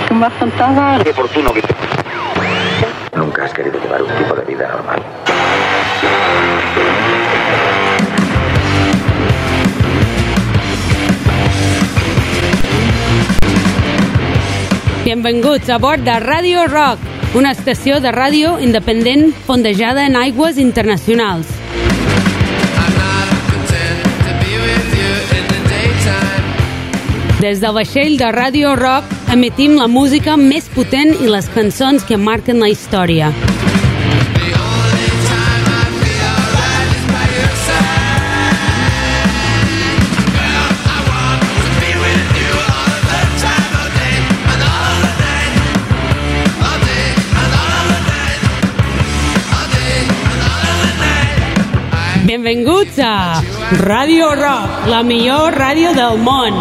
Más contaba. Qué oportuno que... Nunca has querido llevar un tipo de vida normal. Benvinguts a bord de Radio Rock, una estació de ràdio independent fondejada en aigües internacionals. Des del vaixell de Radio Rock emetim la música més potent i les cançons que marquen la història. Benvinguts a Radio Rock, la millor ràdio del món.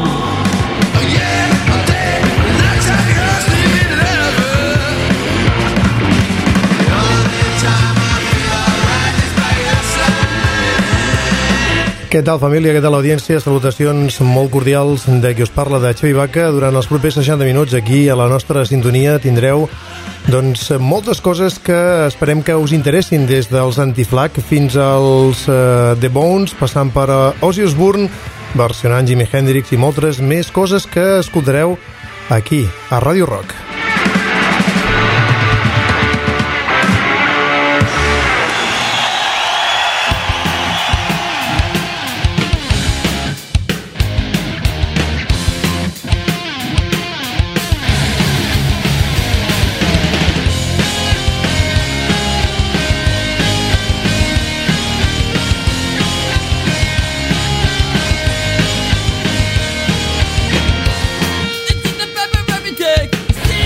Què tal, família? Què tal, audiència? Salutacions molt cordials de qui us parla, de Xavi Baca. Durant els propers 60 minuts aquí a la nostra sintonia tindreu moltes coses que esperem que us interessin, des dels Anti-Flag fins als The Bones, passant per Ozzy Osbourne, versionant Jimi Hendrix i moltes més coses que escoltareu aquí, a Radio Rock. This is the pepper every day.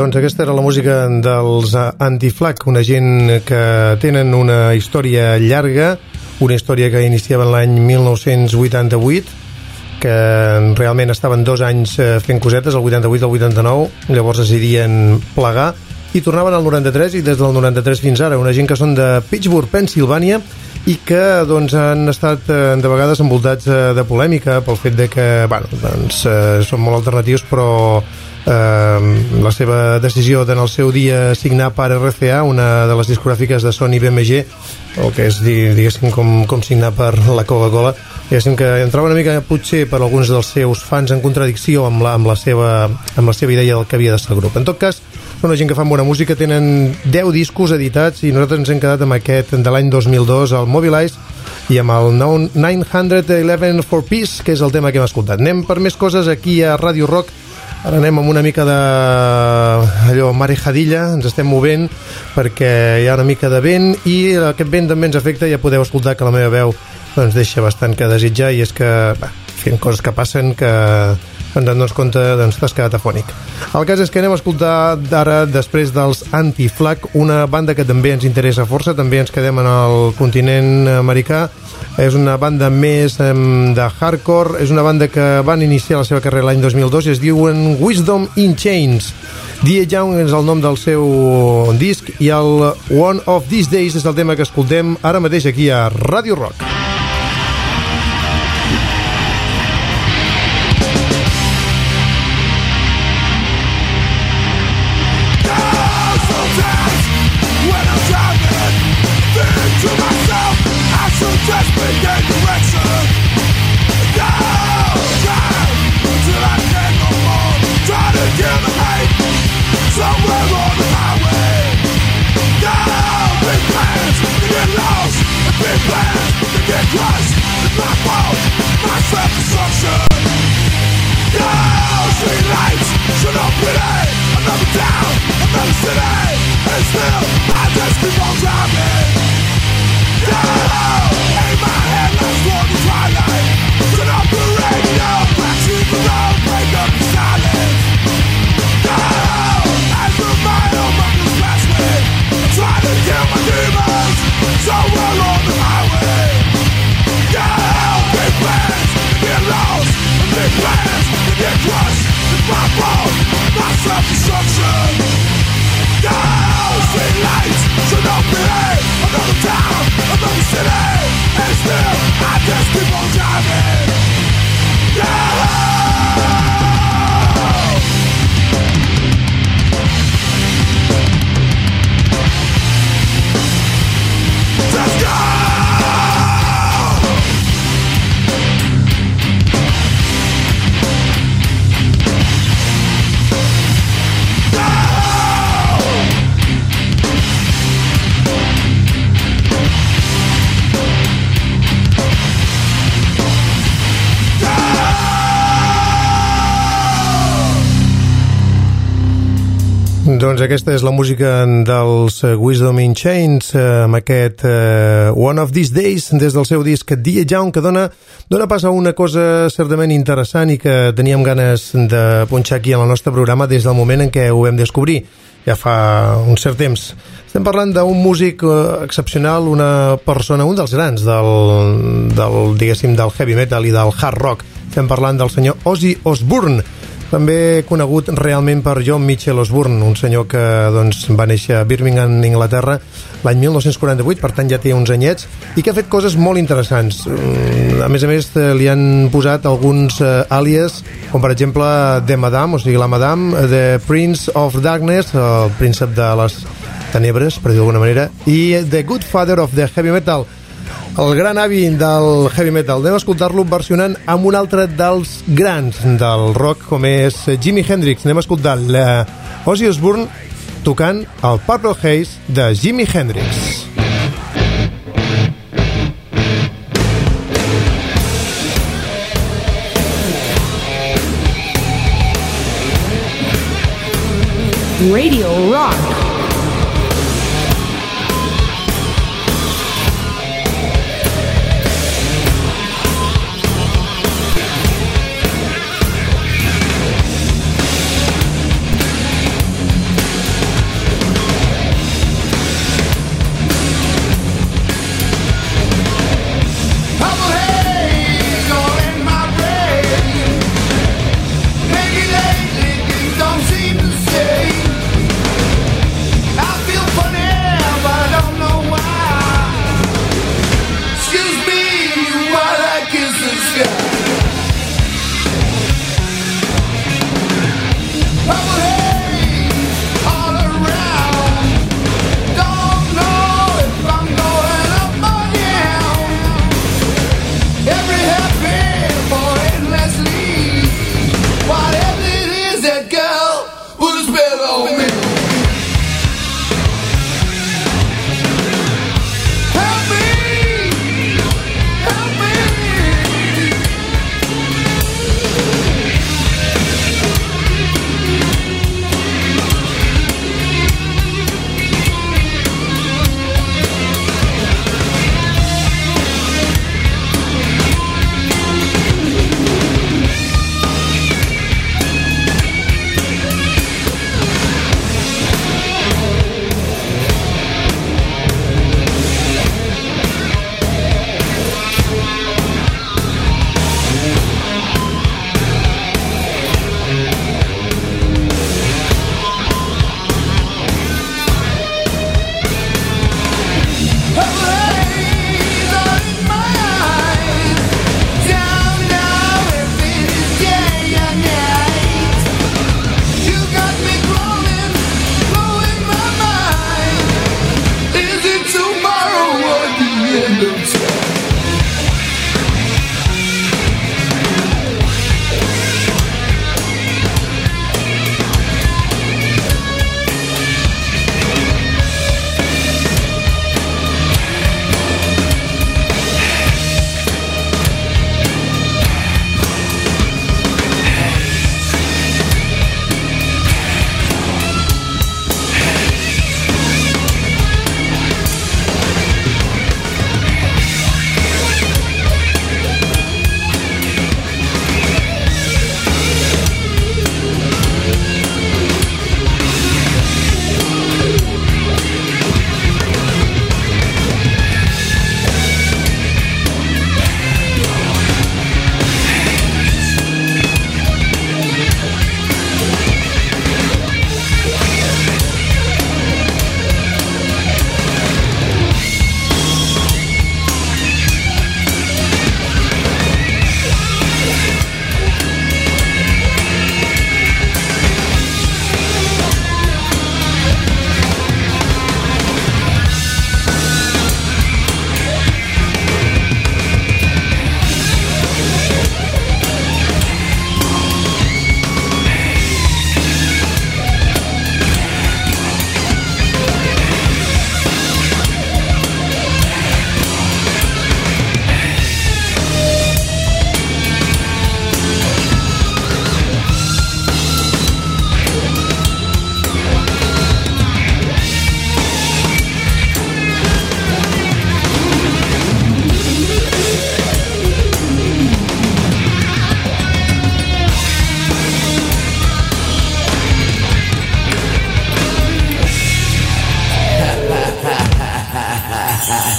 Doncs aquesta era la música dels Anti-Flag, una gent que tenen una història llarga, una història que iniciava l'any 1988, que realment estaven 2 anys fent cosetes, el 88 al 89, llavors decidien plegar i tornaven al 93, i des del 93 fins ara, una gent que són de Pittsburgh, Pennsylvania, i que doncs, han estat de vegades envoltats de polèmica pel fet de que són molt alternatius, però la seva decisió en el seu dia signar per RCA, una de les discogràfiques de Sony BMG, o que és diguéssim com signar per la Coca-Cola, diguéssim que entrava una mica potser per alguns dels seus fans en contradicció amb la seva idea del que havia de ser el grup. En tot cas, són una gent que fan bona música, tenen 10 discos editats i nosaltres ens hem quedat amb aquest de l'any 2002, el Mobilize, i amb el 911 for Peace, que és el tema que hem escoltat. Anem per més coses aquí a Radio Rock. Ara anem amb una mica d'allò marejadilla, ens estem movent perquè hi ha una mica de vent i aquest vent també ens afecta. Ja podeu escoltar que la meva veu doncs, deixa bastant que desitjar, i és que fent coses que passen que ens donem compte, doncs t'has quedat afònic. El cas és que anem a escoltar ara, després dels Anti-Flag, una banda que també ens interessa força, també ens quedem en el continent americà. És una banda més de hardcore, és una banda que van iniciar la seva carrera l'any 2002 i es diuen Wisdom in Chains. Die Young és el nom del seu disc i el One of These Days és el tema que escoltem ara mateix aquí a Radio Rock. Doncs aquesta és la música dels Wisdom in Chains, amb aquest One of These Days, des del seu disc Die Young, que dona pas a una cosa certament interessant i que teníem ganes de punxar aquí en el nostre programa des del moment en què ho vam descobrir, ja fa un cert temps. Estem parlant d'un músic excepcional, una persona, un dels grans diguéssim, del heavy metal i del hard rock. Estem parlant del senyor Ozzy Osbourne, també conegut realment per John Mitchell Osbourne, un senyor que doncs, va néixer a Birmingham, Inglaterra, l'any 1948, per tant ja té uns anyets, i que ha fet coses molt interessants. A més, li han posat alguns àlies, com per exemple The Madame, o sigui, la Madame, The Prince of Darkness, el príncep de les tenebres, per dir d'alguna manera, i The Good Father of the Heavy Metal, el gran avi del heavy metal. Anem a escoltar-lo versionant amb un altre dels grans del rock, com és Jimi Hendrix. Anem a escoltar Ozzy Osbourne tocant el Purple Haze de Jimi Hendrix. Radio Rock.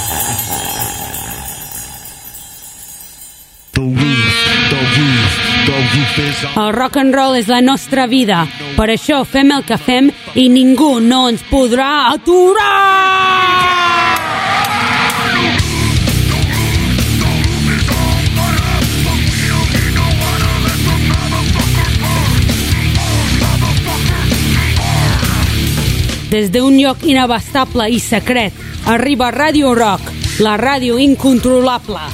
El rock and roll és la nostra vida. Per això fem el que fem i ningú no ens podrà aturar! Des d'un lloc inabastable i secret arriba Radio Rock, la ràdio incontrolable.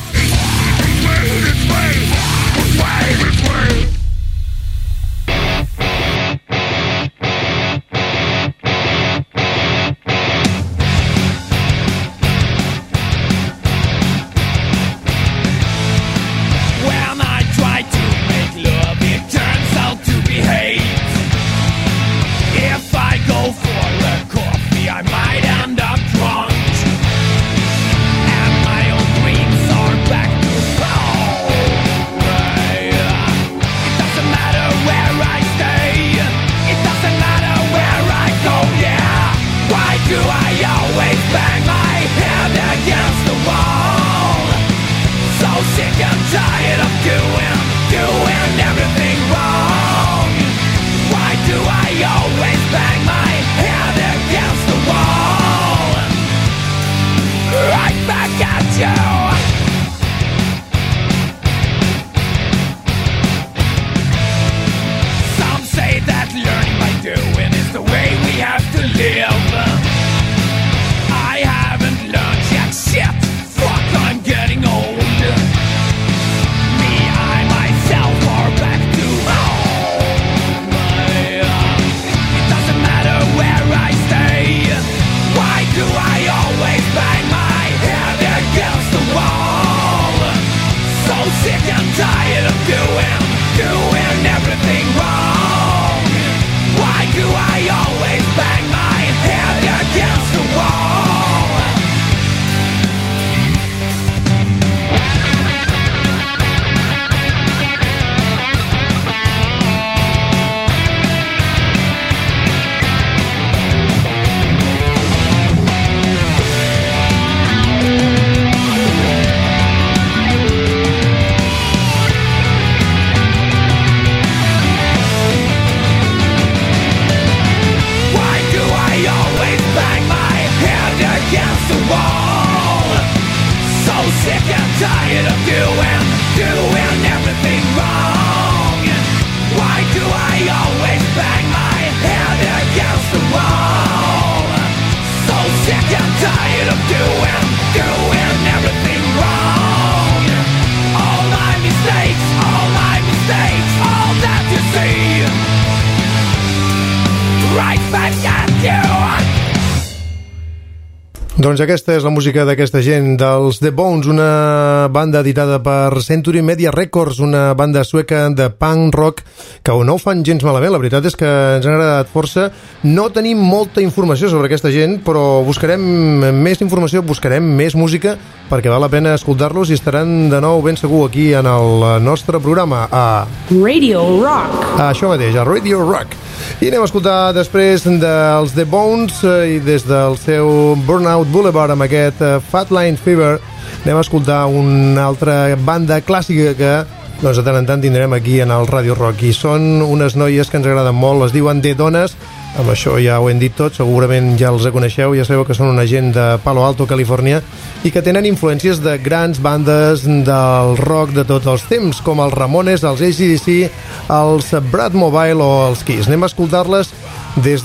Doncs aquesta és la música d'aquesta gent, dels The Bones, una banda editada per Century Media Records, una banda sueca de punk rock que no ho fan gens malament. La veritat és que ens ha agradat força. No tenim molta informació sobre aquesta gent, però buscarem més informació, buscarem més música, perquè val la pena escoltar-los i estaran de nou ben segur aquí en el nostre programa a Radio Rock. Això mateix, a Radio Rock. I anem a escoltar després dels The Bones i des del seu Burnout Boulevard amb aquest Fatline Fever anem a escoltar una altra banda clàssica que doncs, de tant en tant tindrem aquí en el Radio Rock i són unes noies que ens agraden molt, es diuen The Dones. Amb això ja ho hem dit tot, segurament ja els coneixeu, ja sabeu que són una gent de Palo Alto, Califòrnia, i que tenen influències de grans bandes del rock de tots els temps, com els Ramones, els AC/DC, els Brad Mobile o els Kiss. Anem a escoltar-les des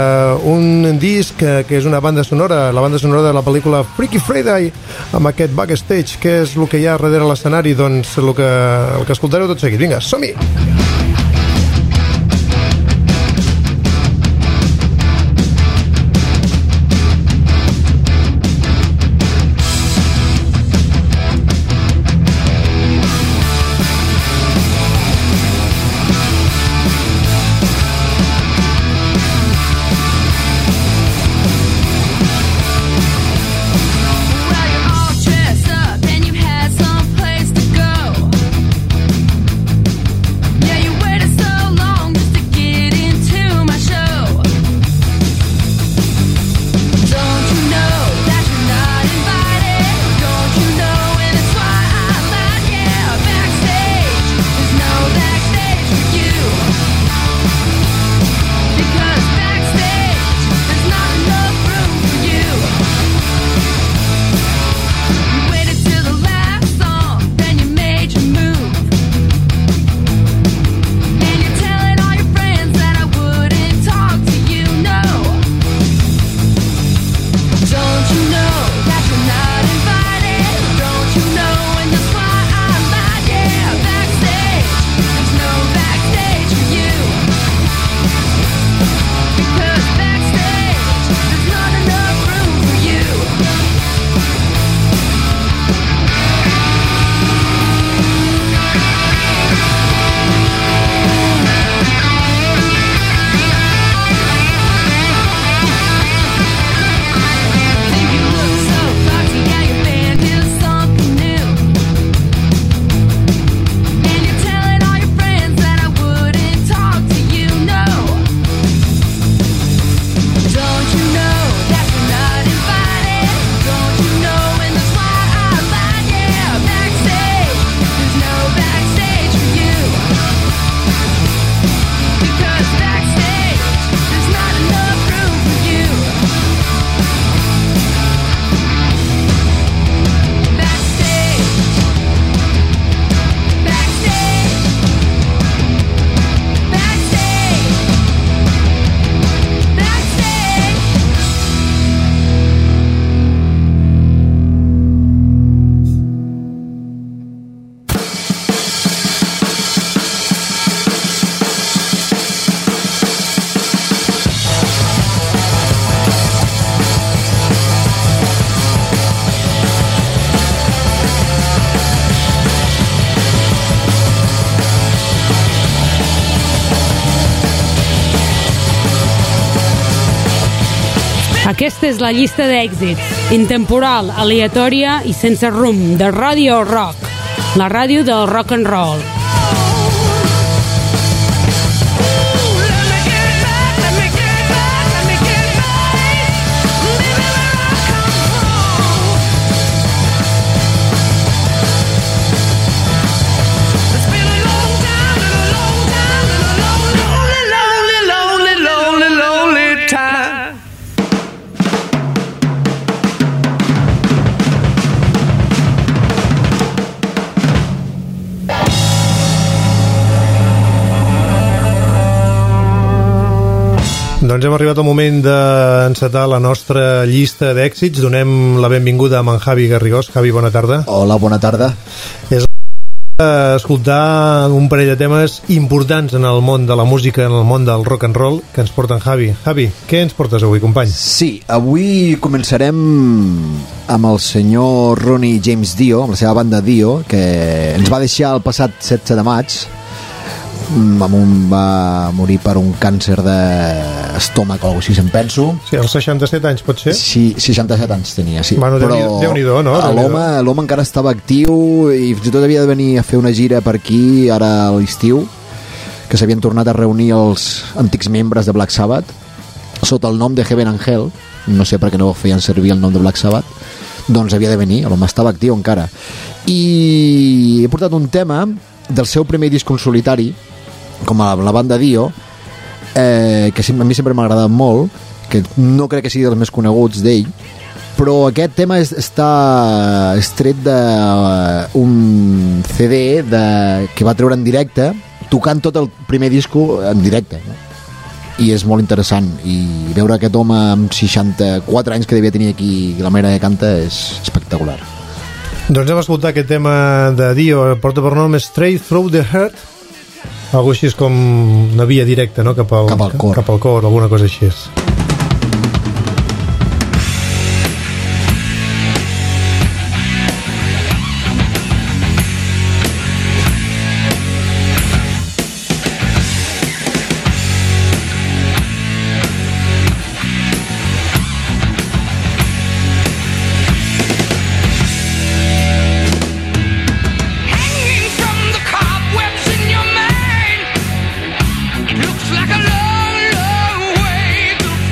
d'un disc que és una banda sonora, la banda sonora de la pel·lícula Freaky Friday, amb aquest backstage, que és el que hi ha darrere l'escenari, doncs el que escoltareu tot seguit. Vinga, som-hi! Yeah, you Aquesta és la llista d'èxits, intemporal, aleatòria i sense rumb, de Radio Rock, la ràdio del rock and roll. Doncs hem arribat al moment d'encetar la nostra llista d'èxits. Donem la benvinguda a en Javi Garrigós. Javi, bona tarda. Hola, bona tarda. És escoltar un parell de temes importants en el món de la música, en el món del rock and roll, que ens porten Javi. Javi, què ens portes avui, company? Sí, avui començarem amb el senyor Ronnie James Dio, amb la seva banda Dio, que ens va deixar el passat 16 de maig. Va morir per un càncer d'estómac o alguna cosa així, em penso. Sí, als 67 anys, pot ser? Sí, 67 anys tenia, sí. Bueno, però Déu-n'hi-do, no? L'home encara estava actiu i fins i tot havia de venir a fer una gira per aquí, ara a l'estiu, que s'havien tornat a reunir els antics membres de Black Sabbath sota el nom de Heaven and Hell. No sé per què no feien servir el nom de Black Sabbath. Doncs havia de venir, l'home estava actiu encara. I he portat un tema del seu primer disc en solitari, com a la banda Dio, que a mi sempre m'ha agradat molt, que no crec que sigui dels més coneguts d'ell, però aquest tema està extret d'un CD que va treure en directe, tocant tot el primer disco en directe, no? I és molt interessant, i veure aquest home amb 64 anys que devia tenir aquí, la manera que canta, és espectacular. Doncs hem escoltat aquest tema de Dio, porta per nom Straight Through the Heart, algo així com una via directa, no? Cap al cor, alguna cosa així. Looks like a long, long way to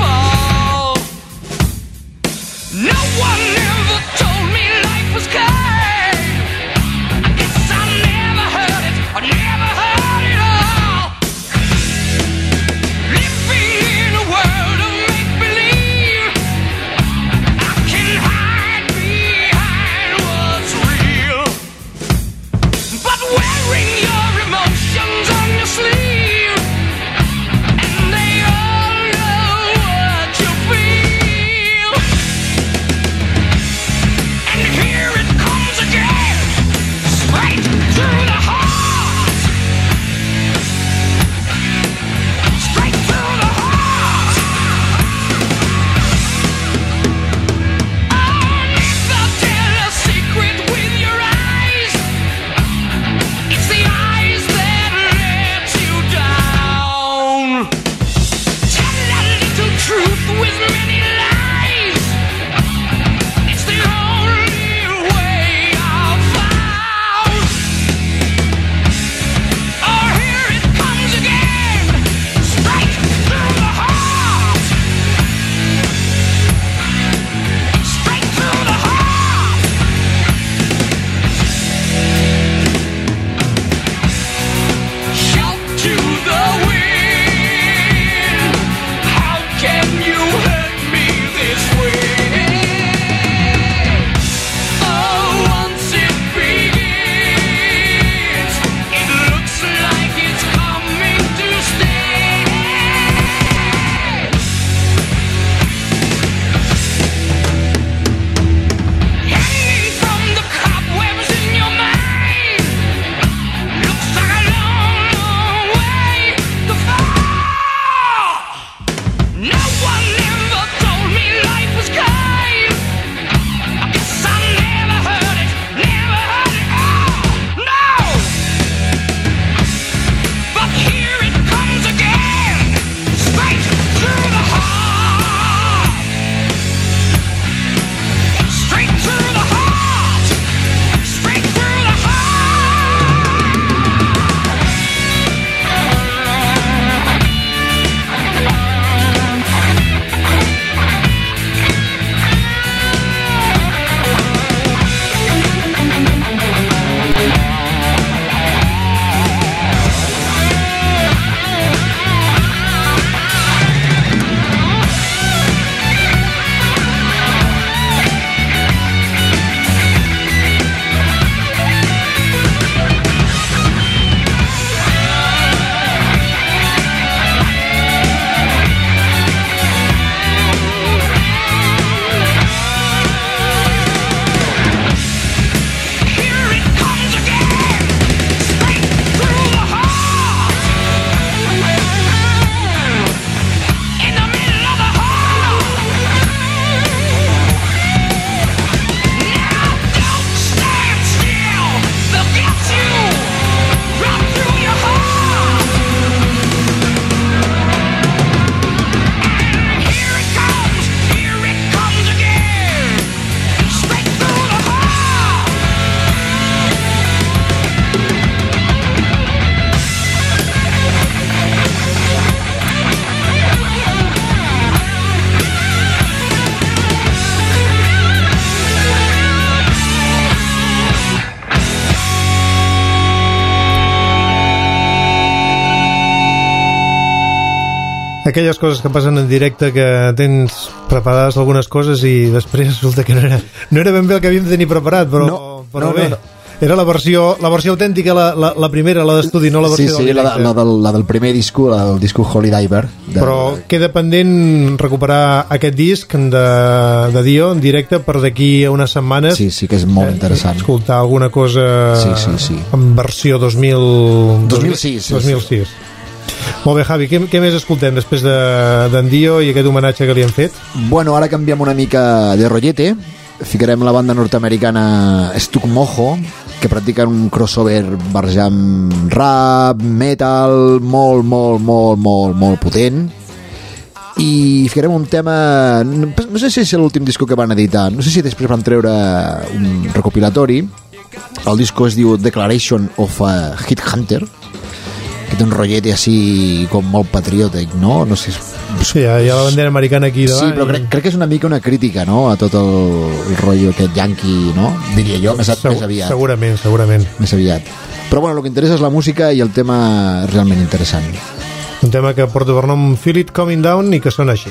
aquelles coses que passen en directe, que tens preparades algunes coses i després resulta que no era ben bé el que havíem de tenir preparat, però bé. No. Era la versió autèntica, la primera, la d'estudi, no la versió del directe. La del primer disco, el disco Holy Diver. Però queda pendent recuperar aquest disc de Dio en directe per d'aquí a unes setmanes. Sí que és molt interessant. Escoltar alguna cosa sí. en versió 2006. Molt bé, Javi, què més escoltem després d'en Dio i aquest homenatge que li han fet? Bueno, ara canviem una mica de rotllete. Ficarem la banda nord-americana Stuck Mojo, que practiquen un crossover barrejant rap, metal, molt potent, i ficarem un tema, no sé si és l'últim disco que van editar, no sé si després van treure un recopilatori. El disco es diu Declaration of a Hit Hunter, que té un rotllet així com molt patriòtic, no? No sé. Sí, hi ha la bandera americana aquí davant. Sí, però crec que és una mica una crítica, no?, a tot el rotllo aquest yanqui, no? Diria jo, més aviat. Segurament. Més aviat. Però bueno, el que interessa és la música i el tema és realment interessant. Un tema que porta per nom Feel It Coming Down i que sona així.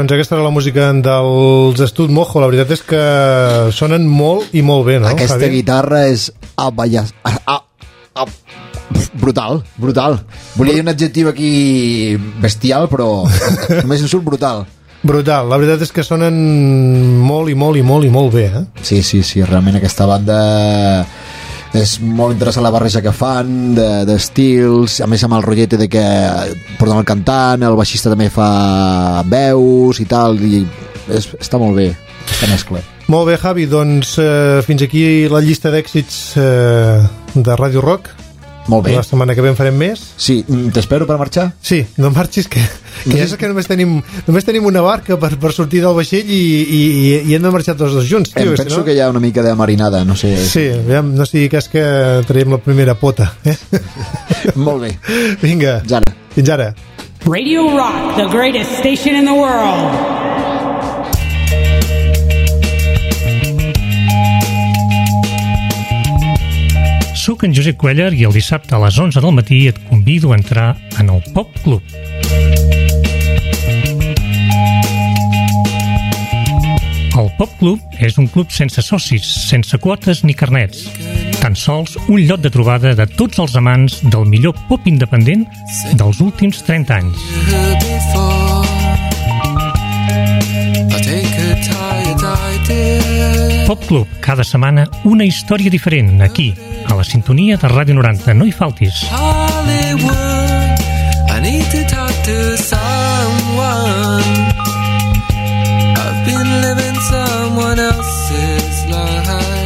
Doncs aquesta era la música dels Estud Mojo. La veritat és que sonen molt i molt bé, no? Aquesta Javi? guitarra és brutal. Volia dir un adjectiu aquí bestial, però només em surt brutal. Brutal. La veritat és que sonen molt i molt bé, eh? Sí, realment aquesta banda és molt interessant la barreja que fan d'estils, a més amb el rotllete de que porten el cantant, el baixista també fa veus i tal, i està molt bé aquesta mescla. Molt bé, Javi, doncs fins aquí la llista d'èxits de Ràdio Rock. Molt bé. La setmana que ve en farem més. Sí, t'espero per marxar? Sí, no marxis, que ja és que només tenim una barca per sortir del vaixell i hem de marxar tots dos junts. Tio, penso que hi ha una mica de marinada, no sé. Sí, aviam, no sigui cas que traiem la primera pota. Molt bé. Vinga. Fins ara. Radio Rock, the greatest station in the world. Soc en Josep Cuéllar i el dissabte a les 11 del matí et convido a entrar en el Pop Club. El Pop Club és un club sense socis, sense quotes ni carnets. Tan sols un lloc de trobada de tots els amants del millor pop independent dels últims 30 anys. Pop Club, cada setmana una història diferent, aquí, a la sintonia de Ràdio 90. No hi faltis. Hollywood, I need to talk to someone. I've been living someone else's life.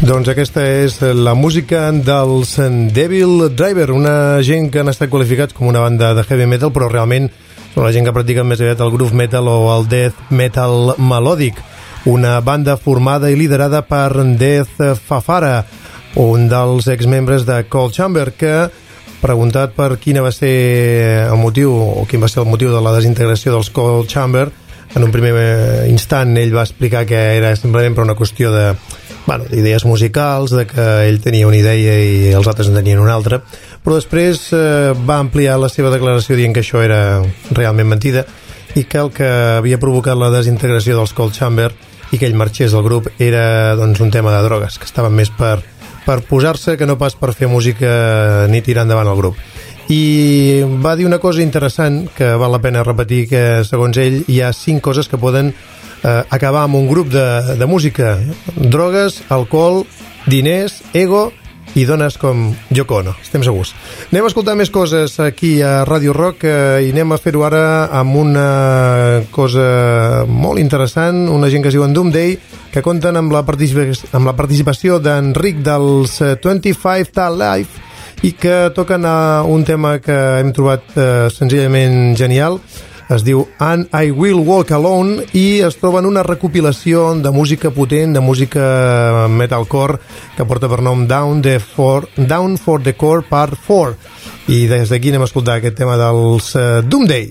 Doncs aquesta és la música dels Devil Driver, una gent que han estat qualificats com una banda de heavy metal, però realment són la gent que practiquen més aviat el groove metal o el death metal melòdic. Una banda formada i liderada per Death Fafara, un dels exmembres de Cold Chamber, que, preguntat per quina va ser el motiu, o quin va ser el motiu de la desintegració dels Cold Chamber, en un primer instant ell va explicar que era simplement per una qüestió de idees musicals, de que ell tenia una idea i els altres en tenien una altra, però després va ampliar la seva declaració dient que això era realment mentida i que el que havia provocat la desintegració dels Cold Chamber i que ell marxés del grup era doncs, un tema de drogues, que estaven més per posar-se que no pas per fer música ni tirar endavant el grup. I va dir una cosa interessant que val la pena repetir, que segons ell hi ha 5 coses que poden acabar amb un grup de música: drogues, alcohol, diners, ego i dones com Yoko Ono, estem segurs. Anem a escoltar més coses aquí a Radio Rock i anem a fer-ho ara amb una cosa molt interessant, una gent que es diuen Doomday, que compten amb la participació d'Enric dels 25 Tal Life i que toquen un tema que hem trobat senzillament genial. Es diu And I Will Walk Alone i es troba en una recopilació de música potent, de música metalcore, que porta per nom Down for the Core Part 4. I des d'aquí anem a escoltar aquest tema dels Doomday.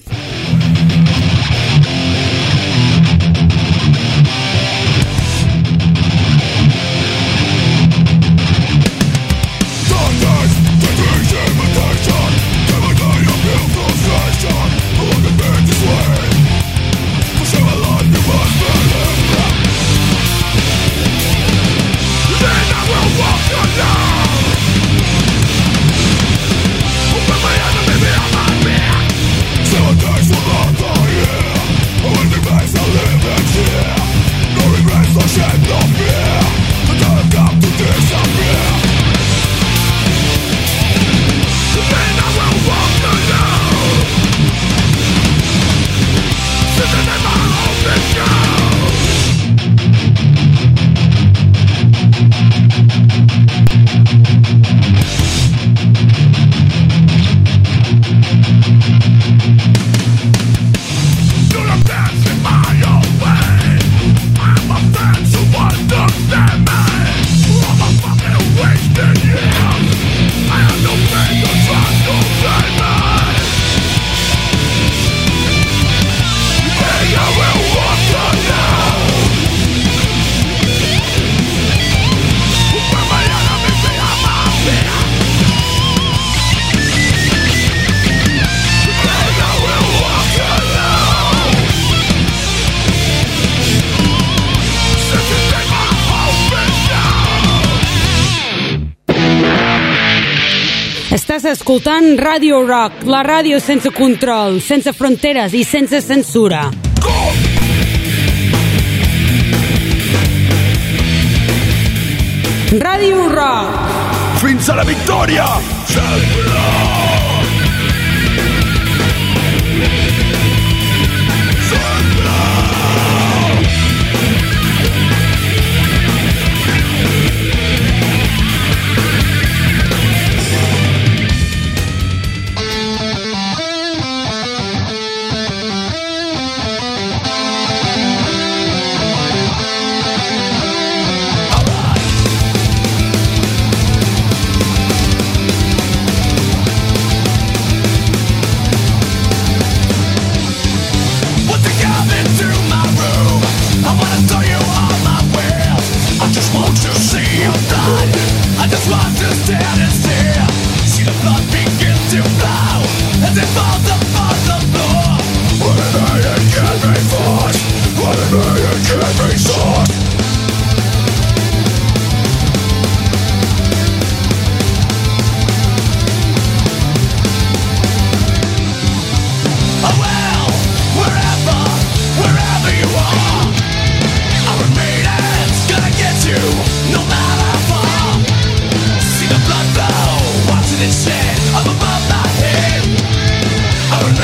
Estàs escoltant Radio Rock, la ràdio sense control, sense fronteres i sense censura. Radio Rock. Fins a la victòria! Watching it shed up above my head.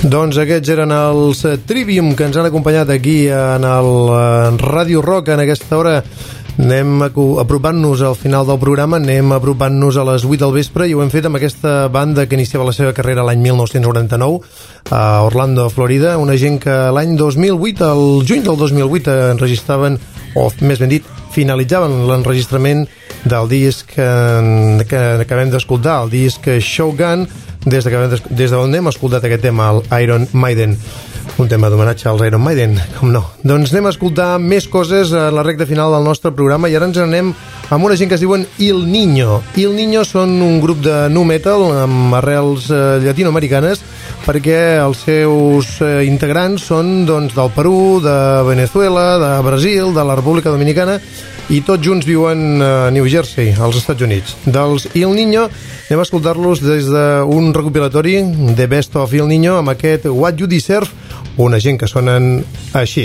Doncs aquests eren els Trivium que ens han acompanyat aquí en el Ràdio Rock en aquesta hora. Anem apropant-nos al final del programa, anem apropant-nos a les 8 del vespre i ho hem fet amb aquesta banda que iniciava la seva carrera l'any 1999 a Orlando, Florida, una gent que l'any 2008, el juny del 2008 enregistraven, o més ben dit, finalitzaven l'enregistrament del disc que acabem d'escoltar, el disc Shogun, des d'on hem escoltat aquest tema, el Iron Maiden, un tema d'homenatge als Iron Maiden, com no. Doncs anem a escoltar més coses a la recta final del nostre programa i ara ens anem amb una gent que es diuen Il Niño. Il Niño són un grup de nu metal amb arrels llatinoamericanes perquè els seus integrants són doncs, del Perú, de Venezuela, de Brasil, de la República Dominicana i tots junts viuen a New Jersey, als Estats Units. Dels Il Niño anem a escoltar-los des d'un recopilatori de Best of Il Niño amb aquest What You Deserve, una gent que sonen així.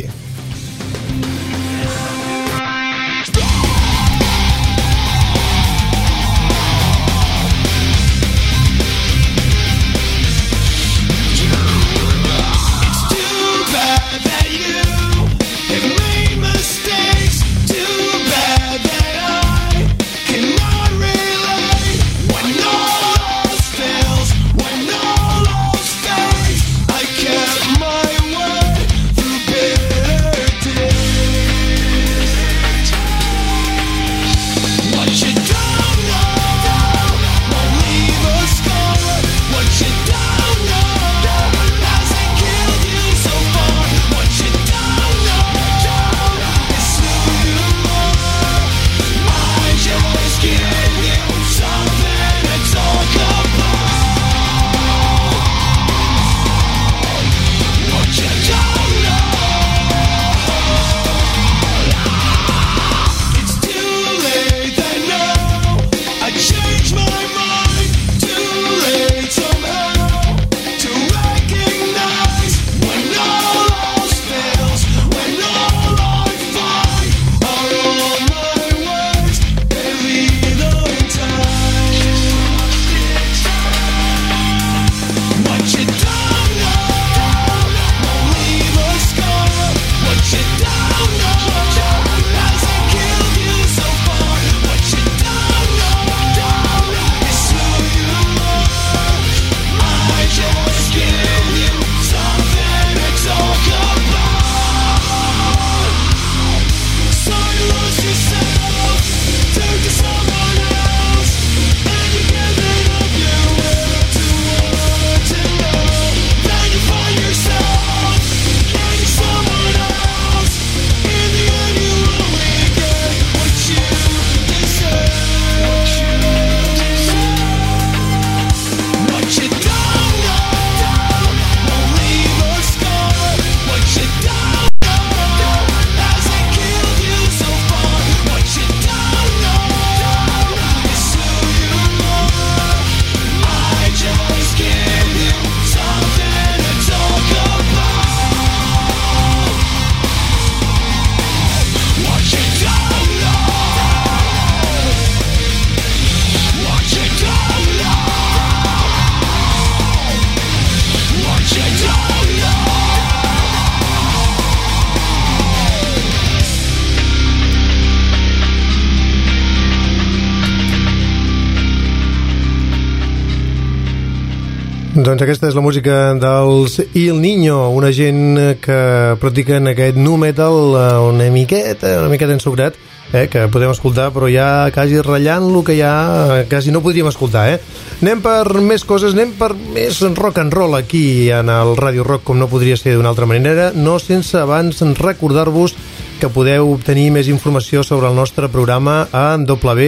Doncs aquesta és la música dels Il Niño, una gent que practiquen aquest nu metal una miqueta ensucrat, que podem escoltar, però ja quasi ratllant el que ja quasi no podríem escoltar. Anem per més coses, anem per més rock and roll aquí en el Ràdio Rock, com no podria ser d'una altra manera, no sense abans recordar-vos que podeu obtenir més informació sobre el nostre programa a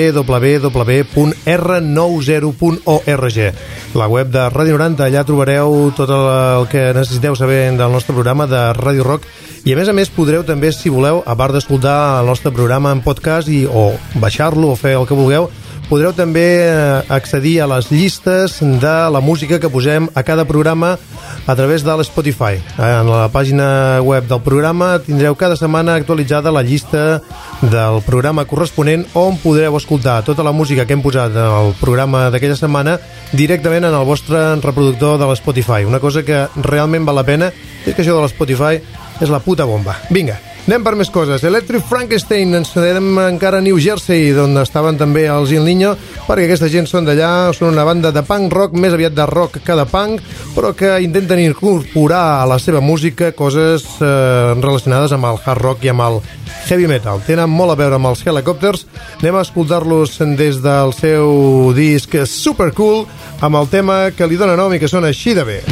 www.r90.org, la web de Ràdio 90. Allà trobareu tot el que necessiteu saber del nostre programa de Ràdio Rock i a més podreu també, si voleu, a part d'escoltar el nostre programa en podcast o baixar-lo o fer el que vulgueu, podreu també accedir a les llistes de la música que posem a cada programa a través de l'Spotify. En la pàgina web del programa tindreu cada setmana actualitzada la llista del programa corresponent, on podreu escoltar tota la música que hem posat al programa d'aquella setmana directament en el vostre reproductor de l'Spotify. Una cosa que realment val la pena, és que això de l'Spotify és la puta bomba. Vinga, anem per més coses. Electric Frankenstein, ens quedem encara a New Jersey, d'on estaven també els Il Niño, perquè aquesta gent són d'allà, són una banda de punk rock, més aviat de rock que de punk, però que intenten incorporar a la seva música coses relacionades amb el hard rock i amb el heavy metal. Tenen molt a veure amb els Helicopters. Anem a escoltar-los des del seu disc Super Cool, amb el tema que li dóna nom i que sona així de bé.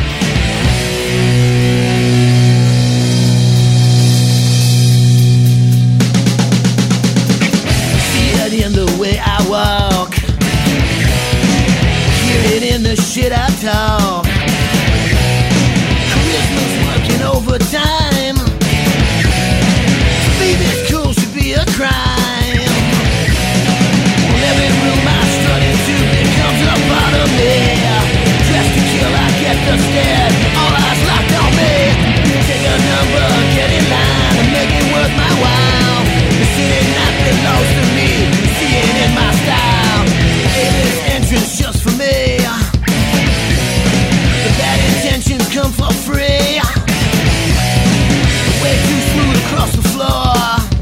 Shit I talk. Christmas working overtime. Be this cool should be a crime. Well, every room I strut into becomes a part of me. Dressed to kill, I get the stare. All eyes locked on me. Take a number, get in line, and make it worth my while. The city that belongs to me, see it in my style. Hey, this entrance just for me. Come for free. Way too smooth across the floor.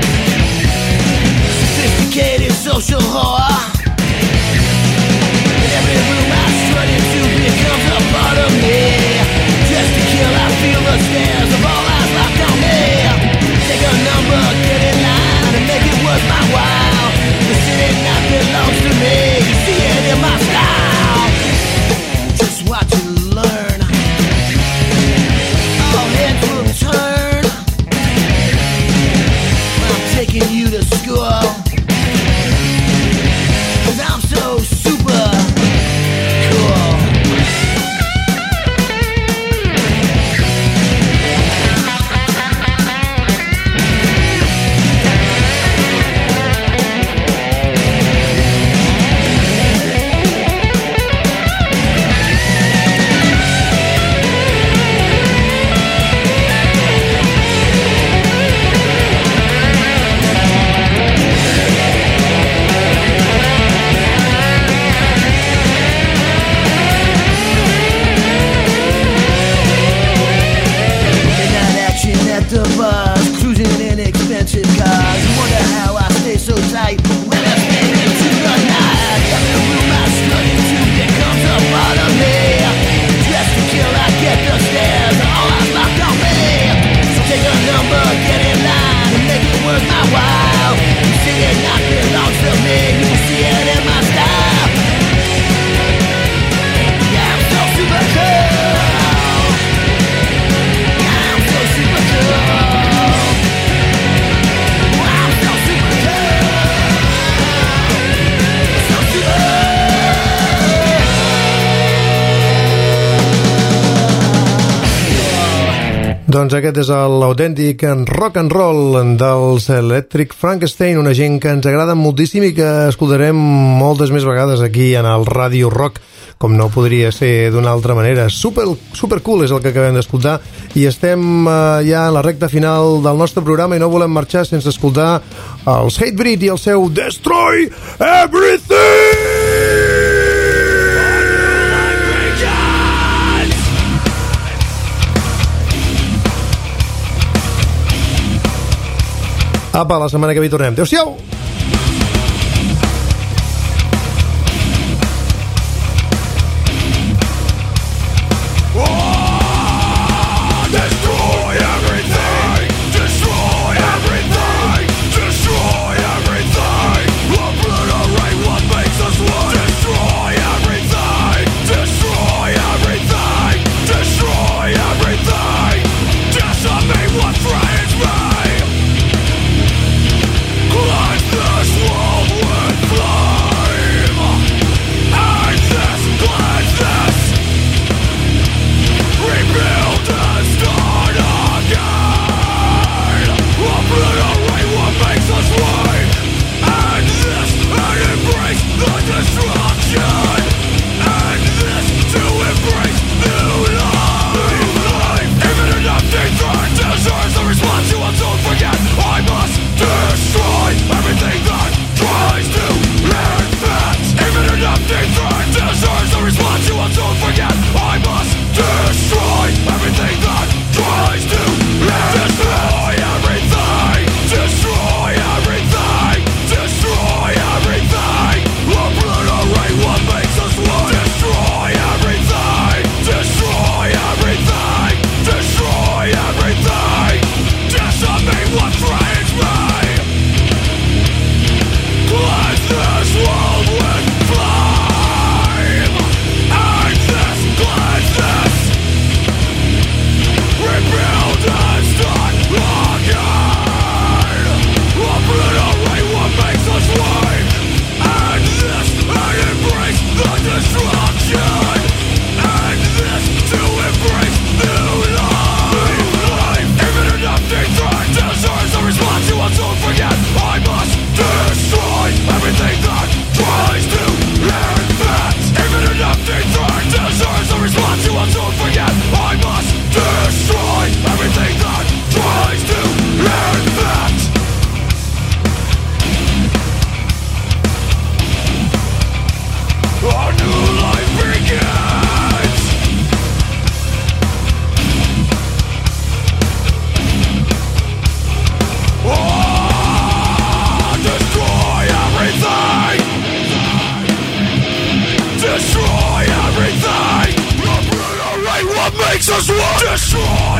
Sophisticated social whore. In every room I strut into becomes a part of me. Just to kill, I feel the stares of all eyes locked on me. Take a number, get in line, and make it worth my while. The city now belongs to me. You see it in my style. Just watch and learn. Turn. I'm taking you to school, 'cause I'm so super cool. The bus, cruising in expensive cars. Wonder how I stay so tight when I stay into the night. Every room I strut into becomes a part of me. Dressed to kill, I get the stares, all eyes locked on me. So take a number, get in line, and make it worth my while. You see it not belongs to me, you can see it in my style. Yeah, I'm so super cool. Doncs aquest és l'autèntic rock and roll dels Electric Frankenstein, una gent que ens agrada moltíssim i que escoltarem moltes més vegades aquí en el Radio Rock, com no podria ser d'una altra manera. Super cool és el que acabem d'escoltar i estem ja en la recta final del nostre programa i no volem marxar sense escoltar els Hatebreed i el seu Destroy Everything! Apa, la setmana que ve tornem. Adéu-siau! What's right is right. Lies strong.